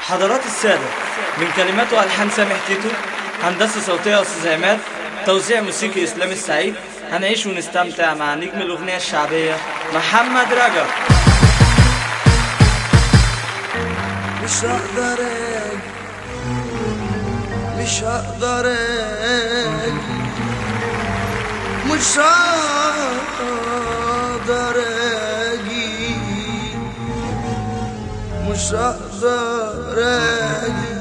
حضرات السادة، من كلمات وألحان سامح تيتو، هندسة صوتية أستاذ عماد، توزيع موسيقي إسلام السعيد. هنعيش ونستمتع مع نجم الأغنية الشعبية محمد رجب. مش هقدر مش هقدر مش هقدر اجي مش هقدر اجي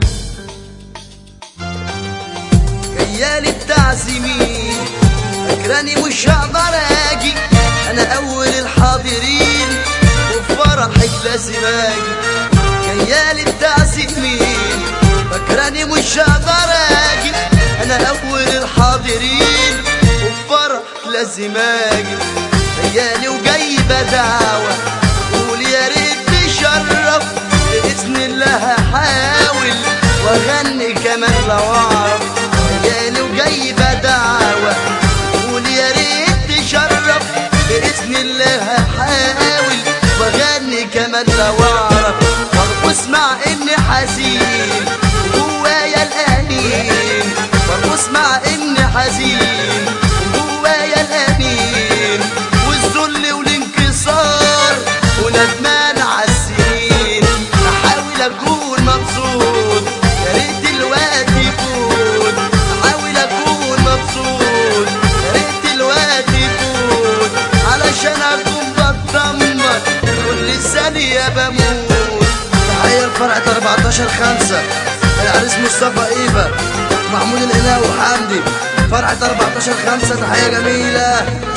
جيالي التعزيمين فاكراني مش هقدر اجي. انا اول الحاضرين وفي فرحك لازم اجي. جيالي التعزيمين فاكراني مش هقدر اجي. انا اول الحاضرين وفي فرحك لازم اجي. جيالي وجايبه دعوه قول يا ريت تشرف. باذن الله هحاول واغني كمان لو اعرف. جيالي وجايبه دعوه قول يا ريت تشرف. باذن الله هحاول واغني كمان لو اعرف. وارقص مع اني حزين وجوايا الانين. وارقص مع اني حزين وجوايا الانين. والذل والانكسار وندمان عالسنين. احاول اكون مبسوط يا ريت الوقت يفوت. احاول اكون مبسوط يا ريت الوقت يفوت. علشان اكون بتدمر كل ثانيه بموت. تحيه لفرقه 14/5 العريس مصطفى ايبه محمود الإله وحمدي. فرحة 14/5 تحية جميلة.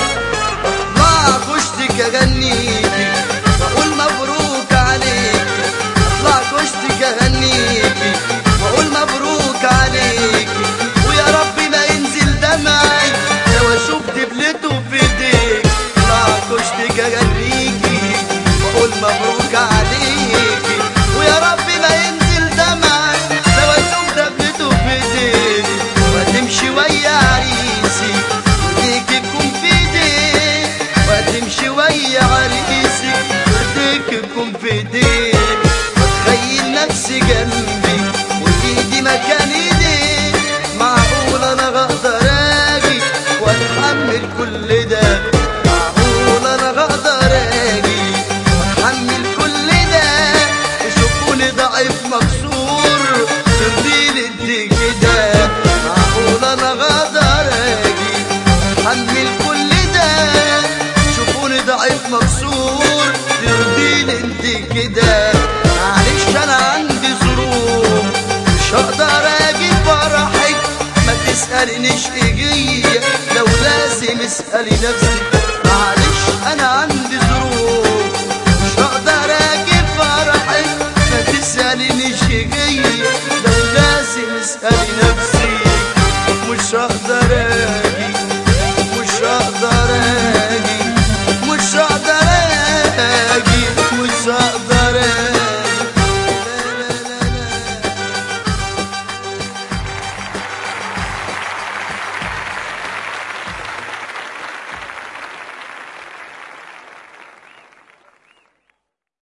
اطلع كشتك اغنيكي واقول مبروك عليكي. اطلع كشتك اغنيكي واقول مبروك عليكي. ويا رب ما ينزل دمعي لو اشوف دبلته في ايديك. اطلع كشتك اغنيكي واقول مبروك عليكي. ويا رب ما ينزل دمعي لو اشوف دبلته في ايديك. وهتمشي ويا عريسي وايديك تكون في ايديك. وهتمشي ويا عريسي وايديك تكون في ايديك. واتخيل نفسي جنبي وايدي مكان ايديك. معقول انا هقدر اجي واتحمل كل ده؟ معقول انا هقدر اجي واتحمل كل ده؟ يشوفوني ضعيف مكسور ترضيني انت كده؟ معقول انا هقدر اجي واتحمل كل ده؟ شوفوني ضعيف مكسور ترضيني انت كده؟ معلش انا عندي ظروف مش هقدر اجي فرحك. ما تسألنيش ايه لو لازم اسألي نفسك. معلش انا عندي ظروف مش هقدر اجي فرحك. ما تسألنيش ايه لو لازم اسألي نفسك. مش هقدر اجي